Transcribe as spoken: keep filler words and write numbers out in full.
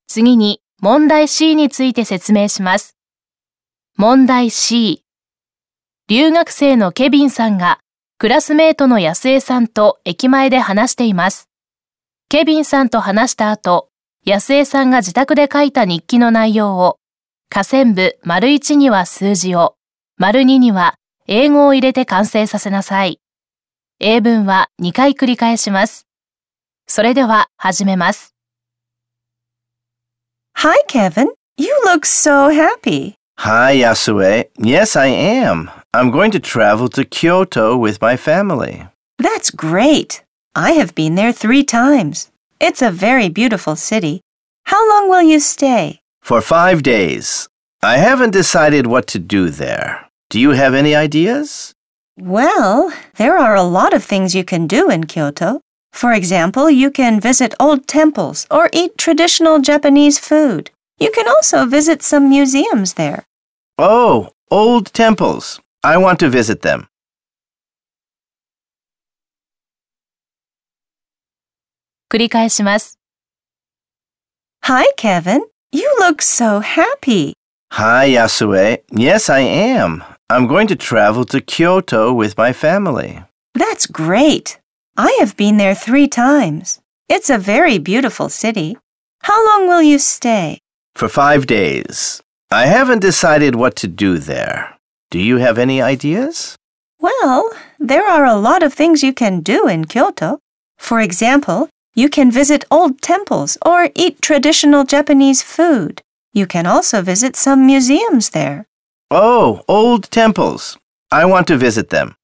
次に問題 C について説明します。問題 C。留学生のケビンさんがクラスメートの安江さんと駅前で話しています。ケビンさんと話した後、安江さんが自宅で書いた日記の内容を、下線部丸いちには数字を、丸にには英語を入れて完成させなさい。英文はにかい繰り返します。それでは始めます。 Hi, Kevin. You look so happy. Hi, Yasue. Yes, I am. I'm going to travel to Kyoto with my family. That's great. I have been there three times. It's a very beautiful city. How long will you stay? For five days. I haven't decided what to do there. Do you have any ideas? Well, there are a lot of things you can do in Kyoto. For example, you can visit old temples or eat traditional Japanese food. You can also visit some museums there. Oh, old temples. I want to visit them. 繰り返します。 Hi, Kevin. You look so happy. Hi, Yasue. Yes, I am. I'm going to travel to Kyoto with my family. That's great. I have been there three times. It's a very beautiful city. How long will you stay? For five days. I haven't decided what to do there. Do you have any ideas? Well, there are a lot of things you can do in Kyoto. For example, you can visit old temples or eat traditional Japanese food. You can also visit some museums there. Oh, old temples. I want to visit them.